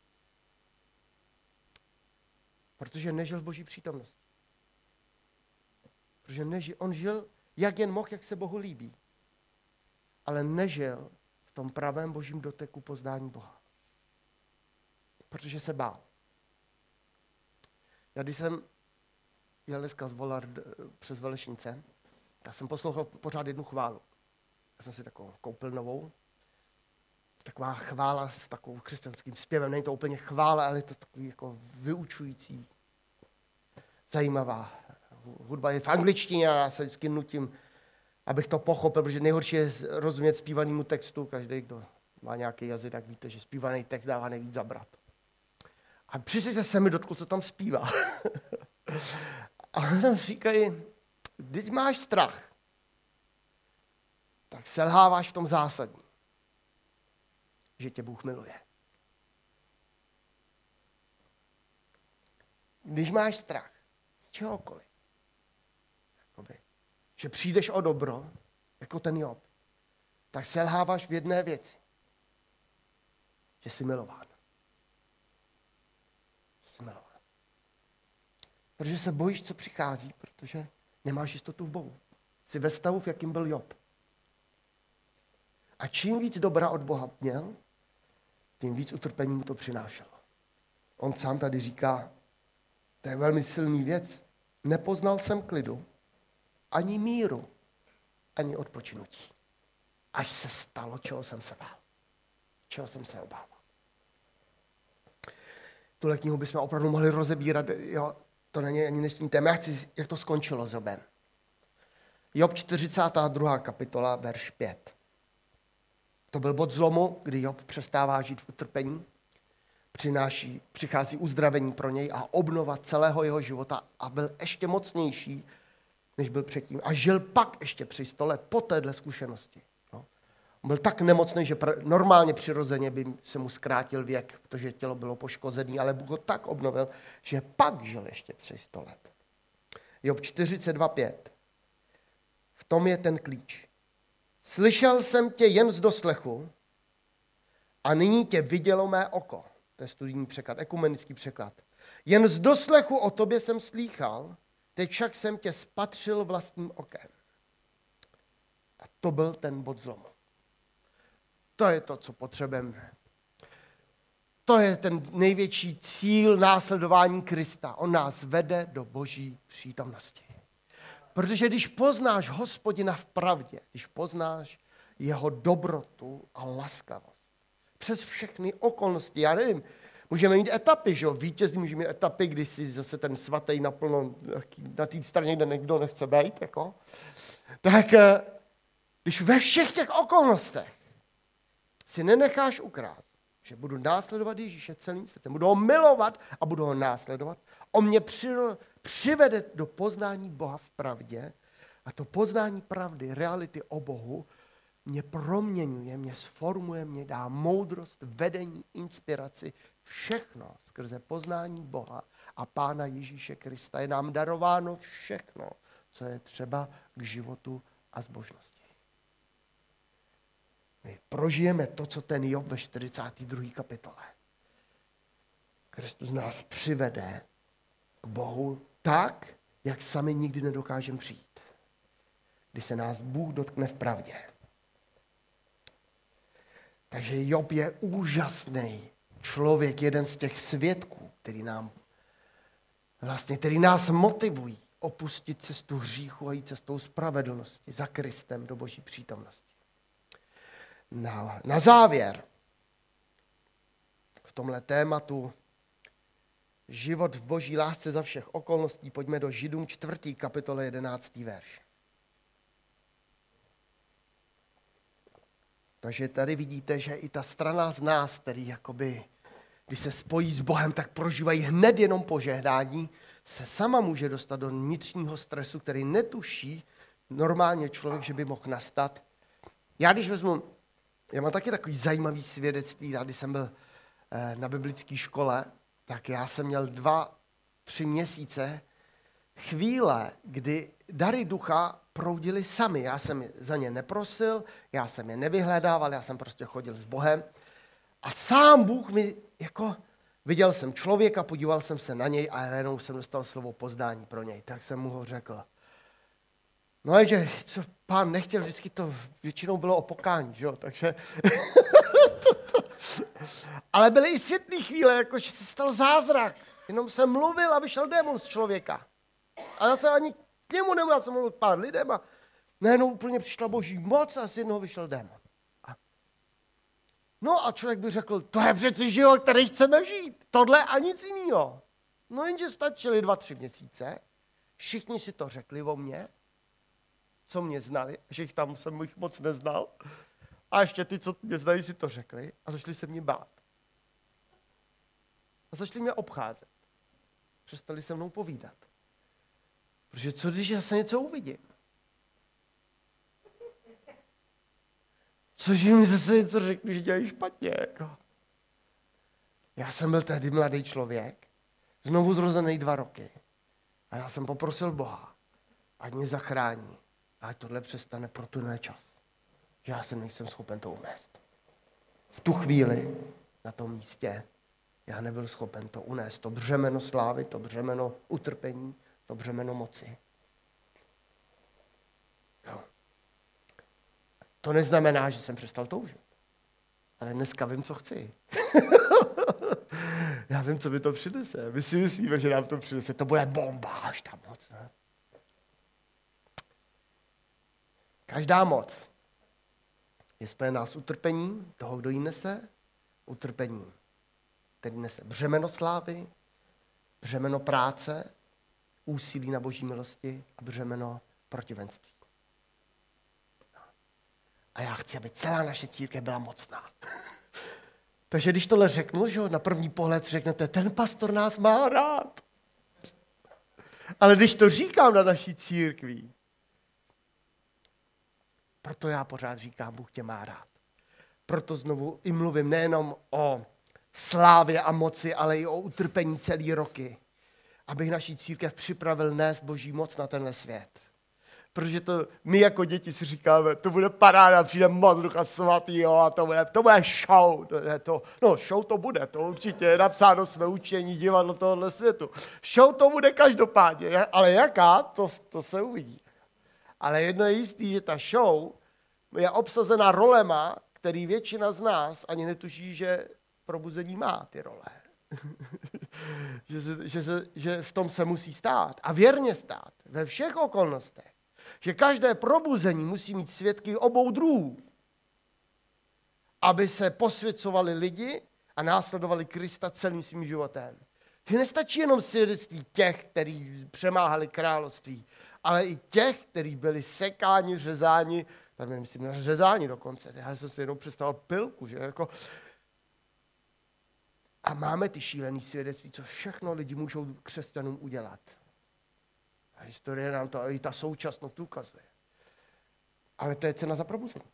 Protože nežil v boží přítomnosti. Protože nežil, on žil, jak jen mohl, jak se Bohu líbí. Ale nežil v tom pravém božím doteku poznání Boha. Protože se bál. Já když jsem jel dneska zvolat přes Velešnice, tak jsem poslouchal pořád jednu chválu. Já jsem si takovou koupil novou. Taková chvála s takovým křesťanským zpěvem. Není to úplně chvála, ale je to takový jako vyučující. zajímavá. Hudba je v angličtině a já se vždycky nutím, abych to pochopil, protože nejhorší je rozumět zpívanému textu. Každý, kdo má nějaký jazyk, tak víte, že zpívaný text dává nejvíc zabrat. A přesně se mi dotkl, co tam zpívá. A tam říkají, když máš strach, tak selháváš v tom zásadní, že tě Bůh miluje. Když máš strach z čehokoliv, jakoby, že přijdeš o dobro, jako ten Job, tak selháváš v jedné věci, že jsi milován. Že jsi milován. Protože se bojíš, co přichází, protože nemáš jistotu v Bohu. Jsi ve stavu, v jakým byl Job. A čím víc dobra od Boha měl, tím víc utrpení mu to přinášelo. On sám tady říká, to je velmi silný věc, nepoznal jsem klidu, ani míru, ani odpočinutí. Až se stalo, čeho jsem se bál. Čeho jsem se obával. Tuhle knihu bychom opravdu mohli rozebírat, jo, to není ani dnešní téma. Já chci, jak to skončilo s Jobem. Job čtyřicátá druhá kapitola, verš pět. To byl bod zlomu, kdy Job přestává žít v utrpení, přináší, přichází uzdravení pro něj a obnova celého jeho života a byl ještě mocnější, než byl předtím. A žil pak ještě při sto let po téhle zkušenosti. No. On byl tak nemocný, že pr- normálně přirozeně by se mu zkrátil věk, protože tělo bylo poškozené, ale Bůh ho tak obnovil, že pak žil ještě při sto let. Job čtyřicet dva pět. V tom je ten klíč. Slyšel jsem tě jen z doslechu a nyní tě vidělo mé oko. To je studijní překlad, ekumenický překlad. Jen z doslechu o tobě jsem slýchal, teď však jsem tě spatřil vlastním okem. A to byl ten bod zlomu. To je to, co potřebujeme. To je ten největší cíl následování Krista. On nás vede do Boží přítomnosti. Protože když poznáš Hospodina v pravdě, když poznáš jeho dobrotu a laskavost, přes všechny okolnosti, já nevím, můžeme mít etapy, že jo, vítězný může mít etapy, když si zase ten svatý naplno na té straně, kde někdo nechce být, jako, tak když ve všech těch okolnostech si nenecháš ukrást, že budu následovat Ježíše celým srdcem, budu ho milovat a budu ho následovat, on mě přivede do poznání Boha v pravdě a to poznání pravdy, reality o Bohu mě proměňuje, mě sformuje, mě dá moudrost, vedení, inspiraci, všechno skrze poznání Boha a Pána Ježíše Krista. Je nám darováno všechno, co je třeba k životu a zbožnosti. My prožijeme to, co ten Job ve čtyřicáté druhé kapitole. Kristus nás přivede k Bohu tak, jak sami nikdy nedokážeme přijít. Kdy se nás Bůh dotkne v pravdě. Takže Job je úžasný člověk, jeden z těch svědků, který nám vlastně, který nás motivují opustit cestu hříchu a jít cestou spravedlnosti za Kristem do Boží přítomnosti. Na, na závěr v tomhle tématu život v Boží lásce za všech okolností pojďme do Židům čtvrtý kapitole jedenáctý verš. Takže tady vidíte, že i ta strana z nás, který jakoby, když se spojí s Bohem, tak prožívají hned jenom požehnání, se sama může dostat do vnitřního stresu, který netuší normálně člověk, že by mohl nastat. Já když vezmu, já mám taky takový zajímavý svědectví, já když jsem byl na biblické škole, tak já jsem měl dva, tři měsíce chvíle, kdy dary ducha proudily sami. Já jsem za ně neprosil, já jsem je nevyhledával, já jsem prostě chodil s Bohem. A sám Bůh mi, jako, viděl jsem člověka, podíval jsem se na něj a jenom jsem dostal slovo poznání pro něj. Tak jsem mu ho řekl. No a že, co Pán nechtěl, vždycky to většinou bylo o pokání, že jo, takže... to, to. Ale byly i světlé chvíle, jako že se stal zázrak. Jenom jsem mluvil a vyšel démon z člověka. A já jsem ani k němu nemluvil, já jsem mluvil k pár lidem a najednou úplně přišla Boží moc a z jednoho vyšel démon. A... No a člověk by řekl, to je přeci život, který chceme žít. Tohle a nic jiného. No jenže stačily dva, tři měsíce, všichni si to řekli o mně, co mě znali, že jich tam jsem jich moc neznal. A ještě ty, co mě znají, si to řekli a začali se mě bát. A začali mě obcházet. Přestali se mnou povídat. Protože co, když zase něco uvidím? Což mi zase něco řekli, že dělají špatně. Jako. Já jsem byl tehdy mladý člověk, znovu zrozený dva roky. A já jsem poprosil Boha, ať mě zachrání. A ať tohle přestane pro tenhle čas. Že já se nejsem schopen to unést. V tu chvíli, na tom místě, já nebyl schopen to unést. To břemeno slávy, to břemeno utrpení, to břemeno moci. Jo. To neznamená, že jsem přestal toužit. Ale dneska vím, co chci. Já vím, co mi to přinese. My si myslíme, že nám to přinese. To bude bomba, až ta moc. Ne? Každá moc je spojená s utrpením toho, kdo ji nese, utrpením, který nese břemeno slávy, břemeno práce, úsilí na boží milosti a břemeno protivenství. A já chci, aby celá naše církev byla mocná. Takže když tohle řeknu, že na první pohled řeknete, ten pastor nás má rád. Ale když to říkám na naší církvi, proto já pořád říkám, Bůh tě má rád. Proto znovu i mluvím nejenom o slávě a moci, ale i o utrpení celý roky. Abych naší církev připravil nést boží moc na tenhle svět. Protože to my jako děti si říkáme, to bude paráda, přijde moc Ducha Svatýho a to bude, to bude show. To, to, no show to bude, to určitě je napsáno jsme učení divadlo tohohle světu. Show to bude každopádně, ale jaká, to, to se uvidí. Ale jedno je jistý, že ta show je obsazená rolema, který většina z nás ani netuší, že probuzení má ty role. že, se, že, se, že v tom se musí stát a věrně stát ve všech okolnostech. Že každé probuzení musí mít svědky obou druhů, aby se posvěcovali lidi a následovali Krista celým svým životem. Že nestačí jenom svědectví těch, kteří přemáhali království, ale i těch, kteří byli sekáni, řezáni, tam je, myslím, řezáni dokonce. Já jsem si jenom představil pilku, že jako... A máme ty šílený svědectví, co všechno lidi můžou křesťanům udělat. A historie nám to, i ta současnost ukazuje. Ale to je cena za probuzení.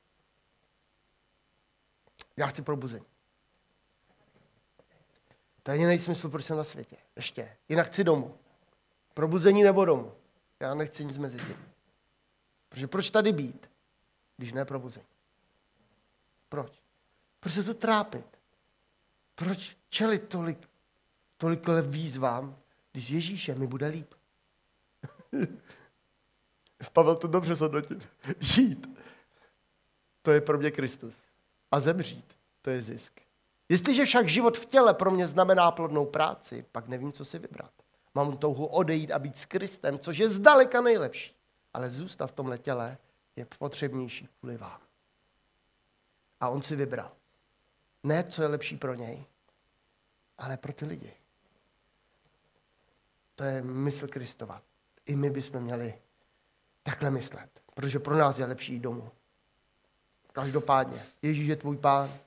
Já chci probuzení. To je jiný smysl, proč jsem na světě. Ještě. Jinak chci domů. Probuzení nebo domů. Já nechci nic mezi tím. Protože proč tady být, když ne probuzení? Proč? Proč se tu trápit? Proč čelit tolik, tolik výzvám, když Ježíše mi bude líp? Pavel to dobře zhodnotil. Žít, to je pro mě Kristus. A zemřít, to je zisk. Jestliže však život v těle pro mě znamená plodnou práci, pak nevím, co si vybrat. Mám touhu odejít a být s Kristem, což je zdaleka nejlepší. Ale zůstat v tomhle těle je potřebnější kvůli vám. A on si vybral. Ne, co je lepší pro něj, ale pro ty lidi. To je mysl Kristova. I my bychom měli takhle myslet, protože pro nás je lepší jít domů. Každopádně. Ježíš je tvůj pán.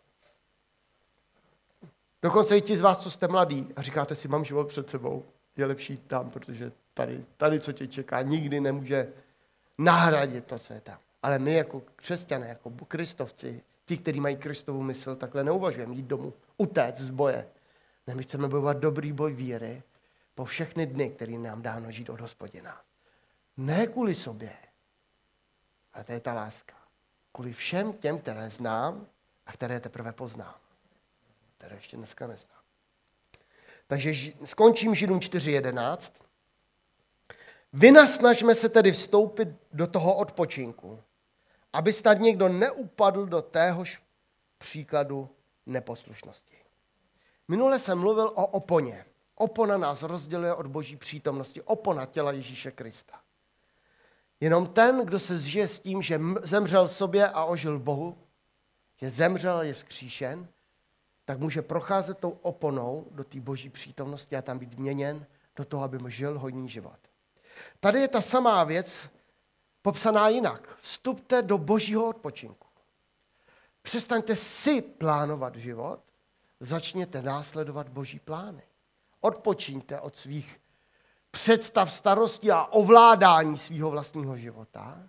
Dokonce i ti z vás, co jste mladí a říkáte si, mám život před sebou, je lepší jít tam, protože tady, tady, co tě čeká, nikdy nemůže nahradit to, co je tam. Ale my jako křesťané, jako kristovci, ti, kteří mají Kristovu mysl, takhle neuvažujeme jít domů, utéct z boje. Ne, my chceme bojovat dobrý boj víry po všechny dny, který nám dáno žít od Hospodina. Ne kvůli sobě, ale to je ta láska. Kvůli všem těm, které znám a které teprve poznám. Které ještě dneska neznám. Takže skončím Židům čtyři jedenáct. Vynasnažme se tedy vstoupit do toho odpočinku, aby snad někdo neupadl do téhož příkladu neposlušnosti. Minule jsem mluvil o oponě. Opona nás rozděluje od boží přítomnosti. Opona těla Ježíše Krista. Jenom ten, kdo se zžije s tím, že zemřel sobě a ožil Bohu, že zemřel a je vzkříšen, tak může procházet tou oponou do té boží přítomnosti a tam být měněn do toho, aby mu žil hojný život. Tady je ta samá věc popsaná jinak. Vstupte do božího odpočinku. Přestaňte si plánovat život, začněte následovat boží plány. Odpočíňte od svých představ starosti a ovládání svého vlastního života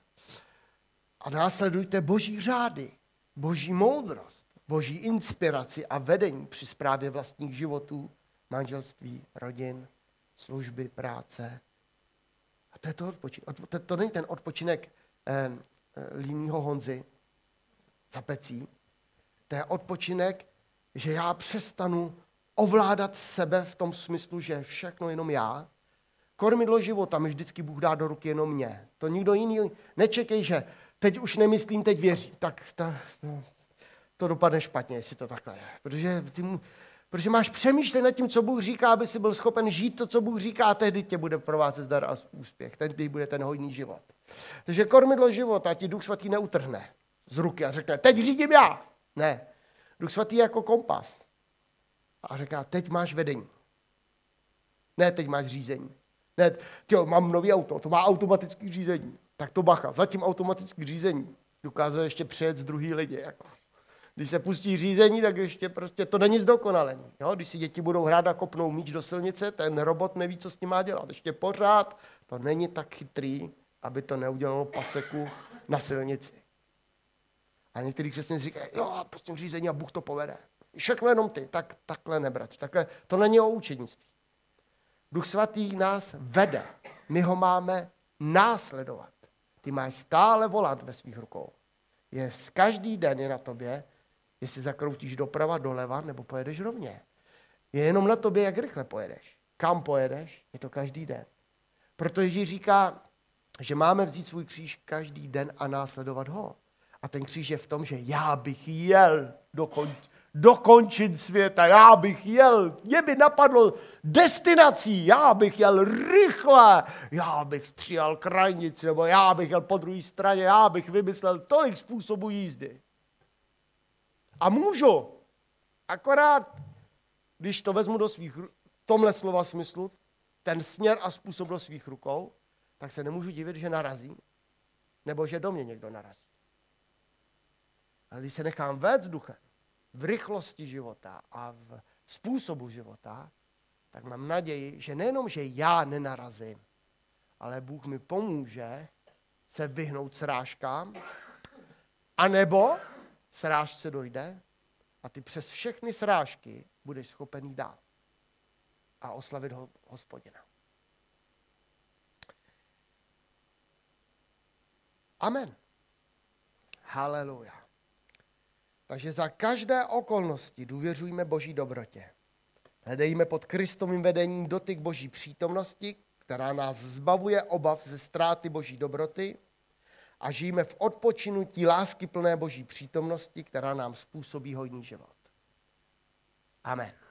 a následujte boží řády, boží moudrost, boží inspiraci a vedení při správě vlastních životů, manželství, rodin, služby, práce. A to je to odpočinek. To, to není ten odpočinek eh, eh, línního Honzy za pecí. To je odpočinek, že já přestanu ovládat sebe v tom smyslu, že všechno jenom já. Kormidlo života mi vždycky Bůh dá do ruky jenom mě. To nikdo jiný nečekej, že teď už nemyslím, teď věřím. Tak ta, no, to dopadne špatně, jestli to takhle je. Protože, ty mu, protože máš přemýšlet nad tím, co Bůh říká, aby si byl schopen žít to, co Bůh říká, a tehdy tě bude provázet zdar a úspěch. Tehdy bude ten hojný život. Takže kormidlo života ti Duch Svatý neutrhne z ruky a řekne, teď řídím já. Ne. Duch Svatý je jako kompas. A říká, teď máš vedení. Ne, teď máš řízení. Ne, tyjo, mám nový auto, to má automatické řízení. Tak to bacha, zatím automatické řízení. Dokázal ještě přejet z druhý lidi. Jako. Když se pustí řízení, tak ještě prostě to není zdokonalený. Jo? Když si děti budou hrát a kopnou míč do silnice, ten robot neví, co s ním má dělat. Ještě pořád to není tak chytrý, aby to neudělalo paseku na silnici. A některý křesťané říkají, jo, pustím řízení a Bůh to povede. Všechno jenom ty, tak takhle nebrat. Takhle, to není o učednictví. Duch Svatý nás vede. My ho máme následovat. Ty máš stále volat ve svých rukou. Je každý den je na tobě, jestli zakroutíš doprava, doleva, nebo pojedeš rovně. Je jenom na tobě, jak rychle pojedeš. Kam pojedeš, je to každý den. Proto Ježíš říká, že máme vzít svůj kříž každý den a následovat ho. A ten kříž je v tom, že já bych jel dokončit. dokončit světa, já bych jel, mě by napadlo destinací, já bych jel rychle, já bych stříhal krajnici, nebo já bych jel po druhé straně, já bych vymyslel tolik způsobů jízdy. A můžu, akorát, když to vezmu do svých, v tomhle slova smyslu, ten směr a způsob do svých rukou, tak se nemůžu divit, že narazím, nebo že do mě někdo narazí. Ale když se nechám vést duchem, v rychlosti života a v způsobu života, tak mám naději, že nejenom, že já nenarazím, ale Bůh mi pomůže se vyhnout srážkám, anebo srážce dojde a ty přes všechny srážky budeš schopen jít dál a oslavit ho, Hospodina. Amen. Haleluja. Takže za každé okolnosti důvěřujme Boží dobrotě. Hledejme pod Kristovým vedením dotyk Boží přítomnosti, která nás zbavuje obav ze ztráty Boží dobroty a žijeme v odpočinutí láskyplné Boží přítomnosti, která nám způsobí hojný život. Amen.